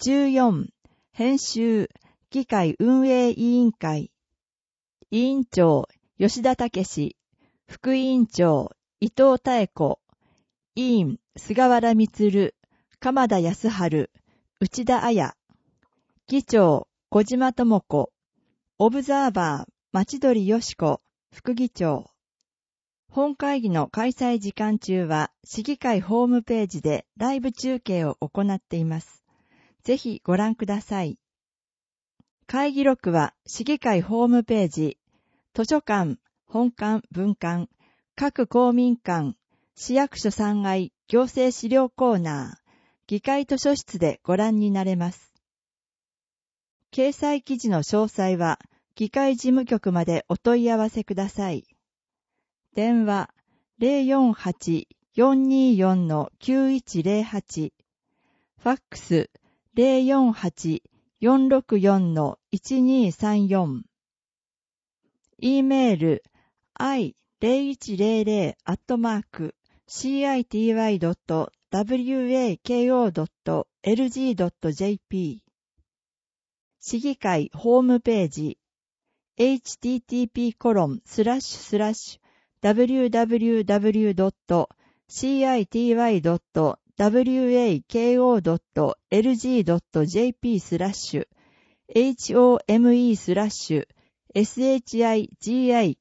14、編集、議会運営委員会。委員長、吉田武、副委員長、伊藤妙子、委員、菅原満、鎌田康晴、内田彩、議長、小島智子、オブザーバー、町鳥よし子、副議長。本会議の開催時間中は、市議会ホームページでライブ中継を行っています。ぜひご覧ください。会議録は、市議会ホームページ、図書館、本館、分館、各公民館、市役所3階行政資料コーナー、議会図書室でご覧になれます。掲載記事の詳細は、議会事務局までお問い合わせください。電話 048-424-9108 ファックス 048-464-1234 E メール i0100@city.wako.lg.jp 市議会ホームページ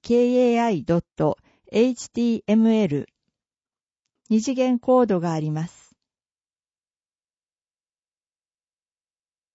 http://www.city.wako.lg.jp/home/shigikai.html 二次元コードがあります。